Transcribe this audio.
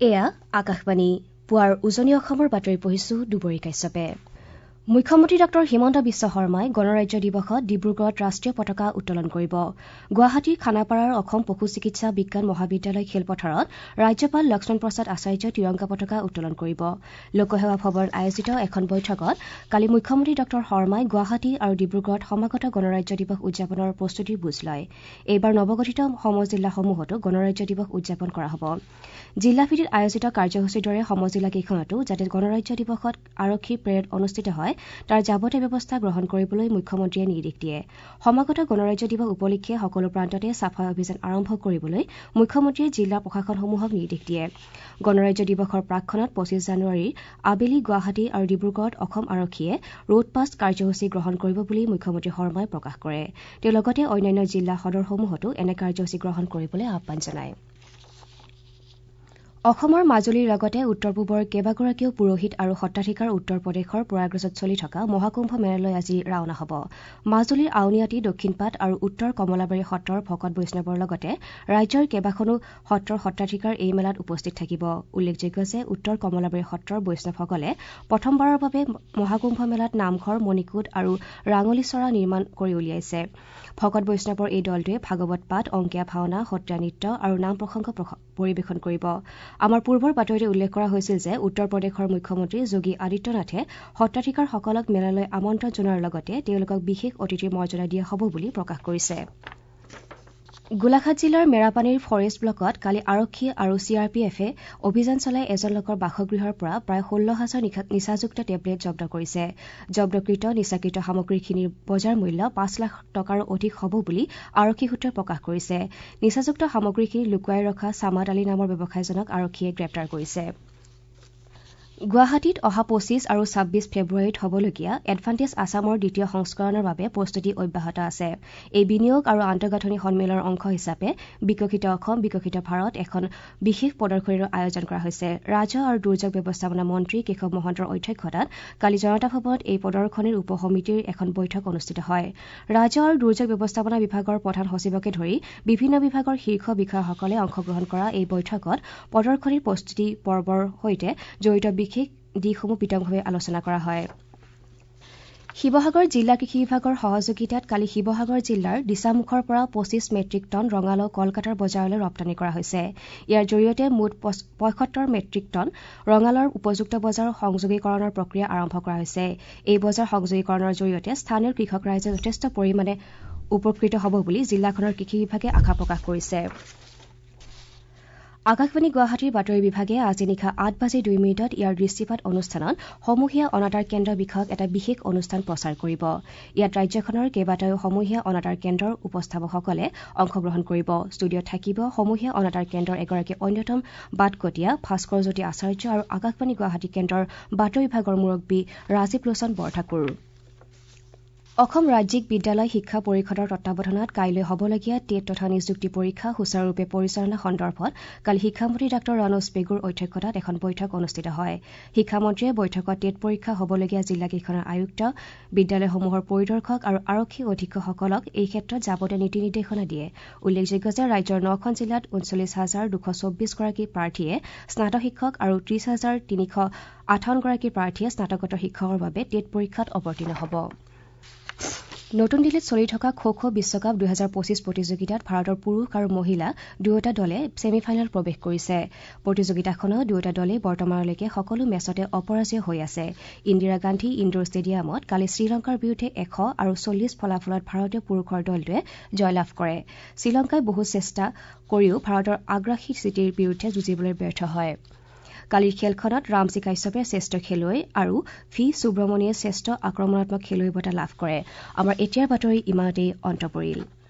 এয়া আকাশবাণী পুৱাৰ উজনি অসমৰ বাতৰি পঢ়িছো দুবৰী কাশ্যপে। মুখ্যমন্ত্ৰী ডঃ হিমন্ত বিশ্ব শৰ্মাই গণৰাজ্য দিৱসত ডিব্ৰুগড়ত ৰাষ্ট্ৰীয় পতাকা উত্তোলন কৰিব। গুৱাহাটীৰ খানাপাৰাৰ অসম পশু চিকিৎসা বিজ্ঞান মহাবিদ্যালয় খেলপথাৰত ৰাজ্যপাল লক্ষ্মণ প্ৰসাদ আচাৰ্যই তিৰংগা পতাকা উত্তোলন কৰিব। লোকসেৱা ভৱনত আয়োজিত এখন বৈঠকত কালি মুখ্যমন্ত্ৰী ডঃ শৰ্মাই গুৱাহাটী আৰু ডিব্ৰুগড়ত সমাগত গণৰাজ্য দিৱস উদযাপনৰ প্ৰস্তুতিৰ বুজ লয়। এইবাৰ নৱগঠিত সমজিল্লাসমূহতো গণৰাজ্য দিৱস উদযাপন কৰা হ'ব। জিলাভিত্তিত আয়োজিত কাৰ্যসূচীৰ দৰে সমজিলাকেইখনতো যাতে গণৰাজ্য দিৱসত আৰক্ষী পেৰেড অনুষ্ঠিত হয় তাৰ যাৱতীয় ব্যৱস্থা গ্ৰহণ কৰিবলৈ মুখ্যমন্ত্ৰীয়ে নিৰ্দেশ দিয়ে। সমাগত গণৰাজ্য দিৱস উপলক্ষে সকলো প্ৰান্ততে চাফাই অভিযান আৰম্ভ কৰিবলৈ মুখ্যমন্ত্ৰীয়ে জিলা প্ৰশাসনসমূহক নিৰ্দেশ দিয়ে। গণৰাজ্য দিৱসৰ প্ৰাকক্ষণত ২৫ জানুৱাৰীৰ আবেলি গুৱাহাটী আৰু ডিব্ৰুগড়ত অসম আৰক্ষীয়ে ৰোড পাষ্ট কাৰ্যসূচী গ্ৰহণ কৰিব বুলি মুখ্যমন্ত্ৰী শৰ্মাই প্ৰকাশ কৰে। তেওঁ লগতে অন্যান্য জিলা সদৰসমূহতো এনে কাৰ্যসূচী গ্ৰহণ কৰিবলৈ আহ্বান জনায়। অসমৰ মাজুলীৰ লগতে উত্তৰ পূবৰ কেইবাগৰাকীও পুৰোহিত আৰু সত্ৰাধিকাৰ উত্তৰ প্ৰদেশৰ প্ৰয়াগৰাজত চলি থকা মহাকুম্ভ মেলালৈ আজি ৰাওনা হ'ব। মাজুলীৰ আউনীআটী, দক্ষিণপাট আৰু উত্তৰ কমলাবাৰী সত্ৰৰ ভকত বৈষ্ণৱৰ লগতে ৰাজ্যৰ কেইবাখনো সত্ৰৰ সত্ৰাধিকাৰ এই মেলাত উপস্থিত থাকিব। উল্লেখযোগ্য যে উত্তৰ কমলাবাৰী সত্ৰৰ বৈষ্ণৱসকলে প্ৰথমবাৰৰ বাবে মহাকুম্ভ মেলাত নামঘৰ, মণিকূট আৰু ৰাঙলীচৰা নিৰ্মাণ কৰি উলিয়াইছে। ভকত বৈষ্ণৱৰ এই দলটোৱে ভাগৱত পাঠ, অংকীয়া ভাওনা, সত্ৰীয়া নৃত্য আৰু নাম প্ৰসংগ পৰিৱেশন কৰিব। আমাৰ পূৰ্বৰ বাতৰিতে উল্লেখ কৰা হৈছিল যে উত্তৰ প্ৰদেশৰ মুখ্যমন্ত্ৰী যোগী আদিত্যনাথে সত্ৰাধিকাৰসকলক মেলালৈ আমন্ত্ৰণ জনোৱাৰ লগতে তেওঁলোকক বিশেষ অতিথিৰ মৰ্যাদা দিয়া হ'ব বুলি প্ৰকাশ কৰিছে। গোলাঘাট জিলাৰ মেৰাপানীৰ ফৰেষ্ট ব্লকত কালি আৰক্ষী আৰু CRPFে অভিযান চলাই এজন লোকৰ বাসগৃহৰ পৰা প্ৰায় ১৬,০০০ নিচাযুক্ত টেবলেট জব্দ কৰিছে। জব্দকৃত নিচাকৃত সামগ্ৰীখিনিৰ বজাৰ মূল্য ৫ লাখ টকাৰো অধিক হ'ব বুলি আৰক্ষী সূত্ৰই প্ৰকাশ কৰিছে। নিচাযুক্ত সামগ্ৰীখিনি লুকুৱাই ৰখা ছামাদ আলী নামৰ ব্যৱসায়ীজনক আৰক্ষীয়ে গ্ৰেপ্তাৰ কৰিছে। গুৱাহাটীত অহা ২৫ আৰু ২৬ ফেব্ৰুৱাৰীত হ'বলগীয়া এডভান্টেজ আছামৰ দ্বিতীয় সংস্কৰণৰ বাবে প্ৰস্তুতি অব্যাহত আছে। এই বিনিয়োগ আৰু আন্তঃগাঁথনি সন্মিলনৰ অংশ হিচাপে বিকশিত অসম, বিকশিত ভাৰত এখন বিশেষ প্ৰদৰ্শনীৰো আয়োজন কৰা হৈছে। ৰাজহ আৰু দুৰ্যোগ ব্যৱস্থাপনা মন্ত্ৰী কেশৱ মহন্তৰ অধ্যক্ষতাত কালি জনতা ভৱনত এই প্ৰদৰ্শনীৰ উপ সমিতিৰ এখন বৈঠক অনুষ্ঠিত হয়। ৰাজহ আৰু দুৰ্যোগ ব্যৱস্থাপনা বিভাগৰ প্ৰধান সচিবকে ধৰি বিভিন্ন বিভাগৰ শীৰ্ষ বিষয়াসকলে অংশগ্ৰহণ কৰা এই বৈঠকত প্ৰদৰ্শনীৰ প্ৰস্তুতি পৰ্বৰ সৈতে জড়িত বিশেষ দিশসমূহ বিতংভাৱে আলোচনা কৰা হয়। শিৱসাগৰ জিলা কৃষি বিভাগৰ সহযোগিতাত কালি শিৱসাগৰ জিলাৰ দিছামুখৰ পৰা ২৫ মেট্ৰিক টন ৰঙালাও কলকাতাৰ বজাৰলৈ ৰপ্তানি কৰা হৈছে। ইয়াৰ জৰিয়তে মুঠ ৭৫ মেট্ৰিক টন ৰঙালাওৰ উপযুক্ত বজাৰ সংযোগীকৰণৰ প্ৰক্ৰিয়া আৰম্ভ কৰা হৈছে। এই বজাৰ সংযোগীকৰণৰ জৰিয়তে স্থানীয় কৃষক ৰাইজে যথেষ্ট পৰিমাণে উপকৃত হ'ব বুলি জিলাখনৰ কৃষি বিভাগে আশা প্ৰকাশ কৰিছে। আকাশবাণী গুৱাহাটীৰ বাতৰি বিভাগে আজি নিশা ৮:২ ইয়াৰ দৃষ্টিপাত অনুষ্ঠানত সমূহীয়া অনাতাঁৰ কেন্দ্ৰ বিষয়ক এটা বিশেষ অনুষ্ঠান প্ৰচাৰ কৰিব। ইয়াত ৰাজ্যখনৰ কেইবাটাও সমূহীয়া অনাতাঁৰ কেন্দ্ৰৰ উপস্থাপকসকলে অংশগ্ৰহণ কৰিব। ষ্টুডিঅ'ত থাকিব সমূহীয়া অনাতাঁৰ কেন্দ্ৰৰ এগৰাকী অন্যতম বাটকটীয়া ভাস্কৰজ্যোতি আচাৰ্য আৰু আকাশবাণী গুৱাহাটী কেন্দ্ৰৰ বাতৰি বিভাগৰ মুৰব্বী ৰাজীৱ লোচন বৰঠাকুৰ। অসম ৰাজ্যিক বিদ্যালয় শিক্ষা পৰিষদৰ তত্বাৱধানত কাইলৈ হ'বলগীয়া টেট তথা নিযুক্তি পৰীক্ষা সুচাৰুৰূপে পৰিচালনা সন্দৰ্ভত কালি শিক্ষামন্ত্ৰী ডাঃ ৰণোজ পেগুৰ অধ্যক্ষতাত এখন বৈঠক অনুষ্ঠিত হয়। শিক্ষামন্ত্ৰীয়ে বৈঠকত টেট পৰীক্ষা হ'বলগীয়া জিলাকেইখনৰ আয়ুক্ত, বিদ্যালয়সমূহৰ পৰিদৰ্শক আৰু আৰক্ষী অধীক্ষকসকলক এই ক্ষেত্ৰত যাৱতীয় নীতি নিৰ্দেশনা দিয়ে। উল্লেখযোগ্য যে ৰাজ্যৰ ৯খন জিলাত ৩৯,২২৪ গৰাকী প্ৰাৰ্থীয়ে স্নাতক শিক্ষক আৰু ৩০,৩৫৮ গৰাকী প্ৰাৰ্থীয়ে স্নাতকোত্তৰ শিক্ষকৰ বাবে টেট পৰীক্ষাত অৱতীৰ্ণ হ'ব। নতুন দিল্লীত চলি থকা খো-খো বিশ্বকাপ ২০২৫ প্ৰতিযোগিতাত ভাৰতৰ পুৰুষ আৰু মহিলা দুয়োটা দলে ছেমি ফাইনেলত প্ৰৱেশ কৰিছে। প্ৰতিযোগিতাখনত দুয়োটা দলেই বৰ্তমানলৈকে সকলো মেচতে অপৰাজয় হৈ আছে। ইন্দিৰা গান্ধী ইণ্ডোৰ ষ্টেডিয়ামত কালি শ্ৰীলংকাৰ বিৰুদ্ধে ১৪০ ফলাফলত ভাৰতীয় পুৰুষৰ দলটোৱে জয়লাভ কৰে। শ্ৰীলংকাই বহু চেষ্টা কৰিও ভাৰতৰ আগ্ৰাসী স্থিতিৰ বিৰুদ্ধে যুঁজিবলৈ ব্যৰ্থ হয়। কালিৰ খেলখনত ৰামজী কাশ্যপে শ্ৰেষ্ঠ খেলুৱৈ আৰু ভি সুব্ৰমণিয়ে শ্ৰেষ্ঠ আক্ৰমণাত্মক খেলুৱৈ বঁটা লাভ কৰে। আমাৰ এতিয়াৰ বাতৰি ইমানতেই অন্ত পৰিল।